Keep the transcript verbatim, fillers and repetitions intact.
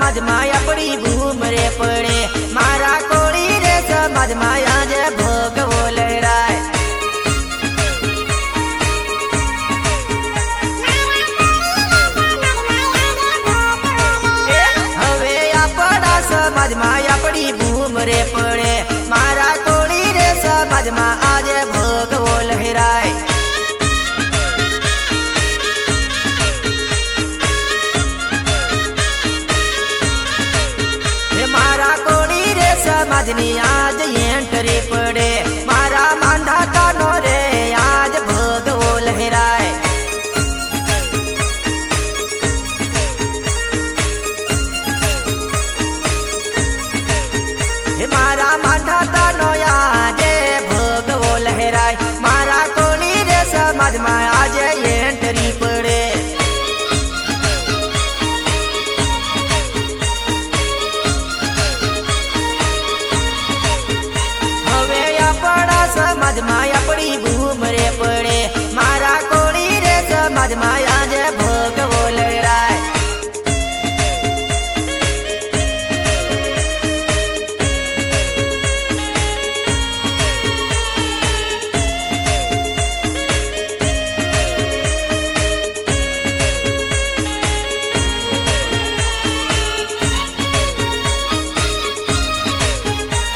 સમાજમાં આપણી બૂમ રે પડે મારા કોળી રે સમાજમાં આજે ભોગવો લહેરાય હવે આપણા સમાજમાં આપણી બૂમ રે પડે મારા કોળી રે સમાજમાં આજે ભોગવો લહેરાય સમાજની આજ એન્ટ્રી પડે મારા માંધાતાનો રે આજ ભોગવો લહેરાય મારા માંધાતાનો આજે ભોગવો લહેરાય મારા કોળી રે સમાજમાં આજે એન્ટ્રી પડે સમાજમાં